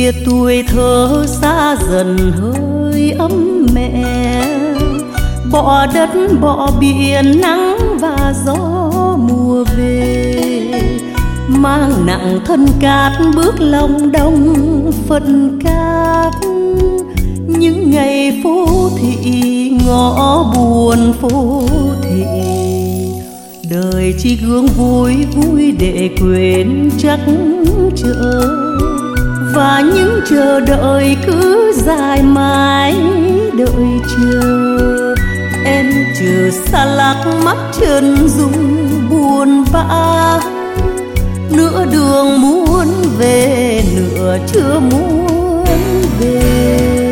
kìa tuổi thơ xa dần hơi ấm mẹ, bỏ đất bỏ biển nắng và gió mùa về, mang nặng thân cát bước lòng đông phận cát. Những ngày phố thị ngõ buồn phố thị, đời chỉ gương vui vui để quên chắc chờ, và những chờ đợi cứ dài mãi đợi chờ. Em chờ xa lắc mắt chân dung buồn bã, nửa đường muốn về nửa chưa muốn về.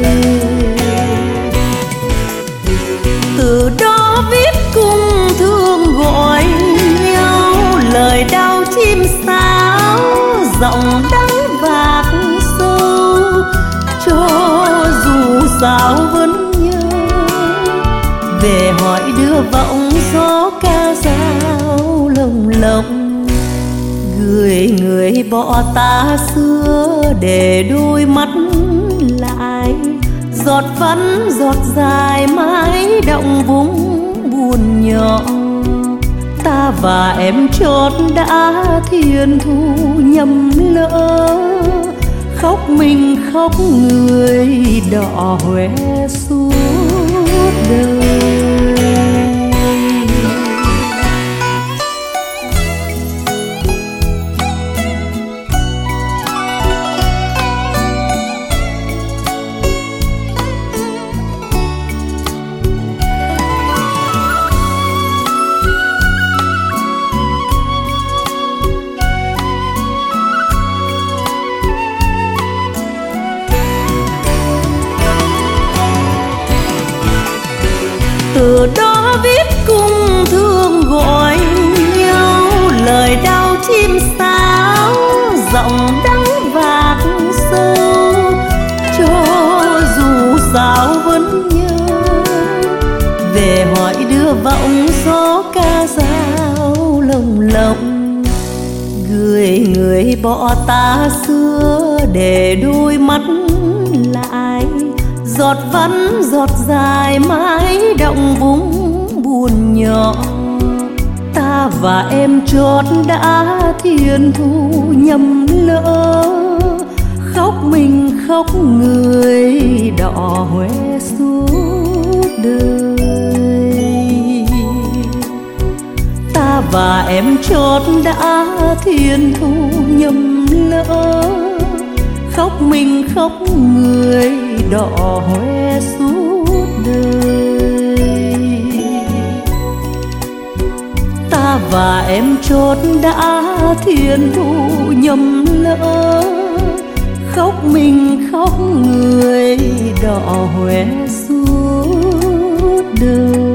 Từ đó viết cung thương gọi nhau, lời đau chim sáo giọng đắng vạc sâu, cho dù sao vẫn nhớ về hỏi đưa vọng gió ca dao lồng lộng. Người bỏ ta xưa để đôi mắt lại, giọt vẫn giọt dài mãi động vùng buồn nhỏ. Ta và em chót đã thiên thu nhầm lỡ, khóc mình khóc người đỏ hoe suốt đời. Từ đó viết cung thương gọi nhau, lời đau chim sáo giọng đắng vạc sâu, cho dù sao vẫn nhớ về hỏi đưa vọng gió ca dao lồng lộng. Người bỏ ta xưa để đôi mắt lại, giọt vẫn giọt dài mãi động vùng buồn nhỏ. Ta và em chót đã thiên thu nhầm lỡ, khóc mình khóc người đỏ hoe suốt đời. Ta và em chót đã thiên thu nhầm lỡ, khóc mình khóc người đỏ hoe suốt đời. Ta và em chót đã thiên thu nhầm lỡ, khóc mình khóc người đỏ hoe suốt đời.